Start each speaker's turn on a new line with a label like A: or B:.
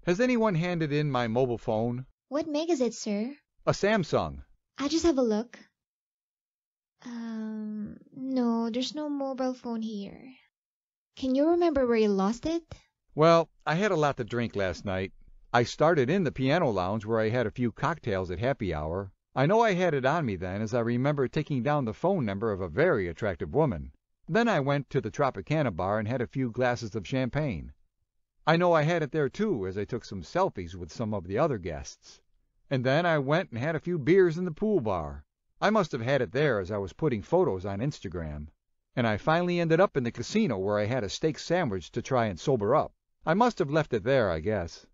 A: Has anyone handed in my mobile phone?
B: What make is it, sir?
A: A Samsung.
B: I'll just have a look. No, there's no mobile phone here. Can you remember where you lost it?
A: Well, I had a lot to drink last night. I started in the piano lounge where I had a few cocktails at happy hour. I know I had it on me then, as I remember taking down the phone number of a very attractive woman. Then I went to the Tropicana bar and had a few glasses of champagne. I know I had it there too, as I took some selfies with some of the other guests. And then I went and had a few beers in the pool bar. I must have had it there as I was putting photos on Instagram. And I finally ended up in the casino where I had a steak sandwich to try and sober up. I must have left it there, I guess.